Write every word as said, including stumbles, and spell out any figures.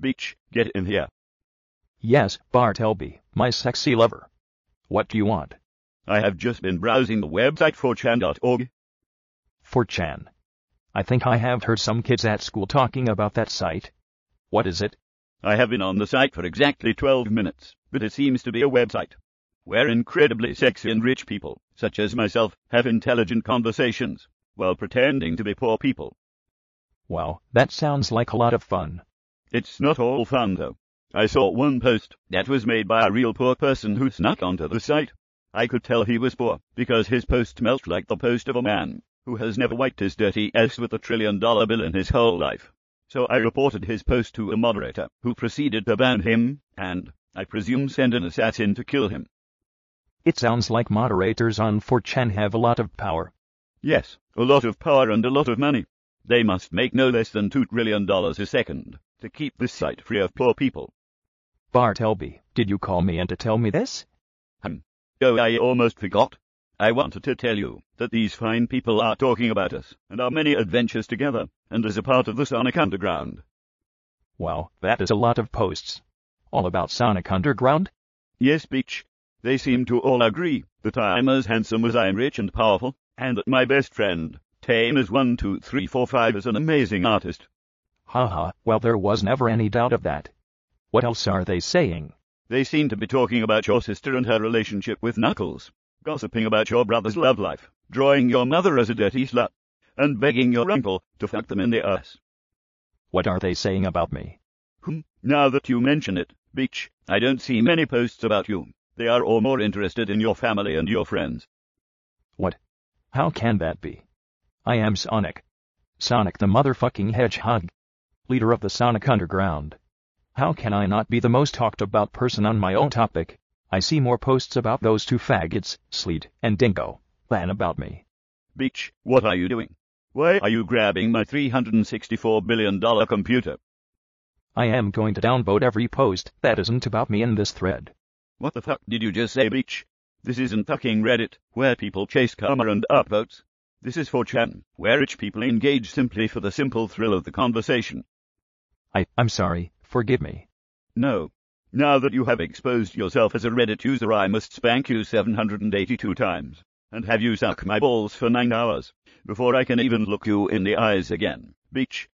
Beach, get in here. Yes, Bartleby, my sexy lover. What do you want? I have just been browsing the website four chan dot org. four chan. I think I have heard some kids at school talking about that site. What is it? I have been on the site for exactly twelve minutes, but it seems to be a website where incredibly sexy and rich people, such as myself, have intelligent conversations while pretending to be poor people. Wow, that sounds like a lot of fun. It's not all fun, though. I saw one post that was made by a real poor person who snuck onto the site. I could tell he was poor because his post smelt like the post of a man who has never wiped his dirty ass with a trillion dollar bill in his whole life. So I reported his post to a moderator, who proceeded to ban him, and, I presume, send an assassin to kill him. It sounds like moderators on four chan have a lot of power. Yes, a lot of power and a lot of money. They must make no less than two trillion dollars a second to keep this site free of poor people. Bartleby, did you call me in to tell me this? Hmm. Oh, I almost forgot. I wanted to tell you that these fine people are talking about us and our many adventures together, and as a part of the Sonic Underground. Wow, that is a lot of posts. All about Sonic Underground? Yes, Beach. They seem to all agree that I am as handsome as I am rich and powerful, and that my best friend, Tame is one, two, three, four, five, is an amazing artist. Haha, well there was never any doubt of that. What else are they saying? They seem to be talking about your sister and her relationship with Knuckles, gossiping about your brother's love life, drawing your mother as a dirty slut, and begging your uncle to fuck them in the ass. What are they saying about me? Hmm, now that you mention it, Beach, I don't see many posts about you. They are all more interested in your family and your friends. What? How can that be? I am Sonic. Sonic the motherfucking Hedgehog. Leader of the Sonic Underground. How can I not be the most talked about person on my own topic? I see more posts about those two faggots, Sleet and Dingo, than about me. Beach, what are you doing? Why are you grabbing my three hundred sixty-four billion dollar computer? I am going to downvote every post that isn't about me in this thread. What the fuck did you just say, Beach? This isn't fucking Reddit, where people chase karma and upvotes. This is four chan, where rich people engage simply for the simple thrill of the conversation. I, I'm sorry, forgive me. No. Now that you have exposed yourself as a Reddit user, I must spank you seven hundred eighty-two times, and have you suck my balls for nine hours, before I can even look you in the eyes again. Beach,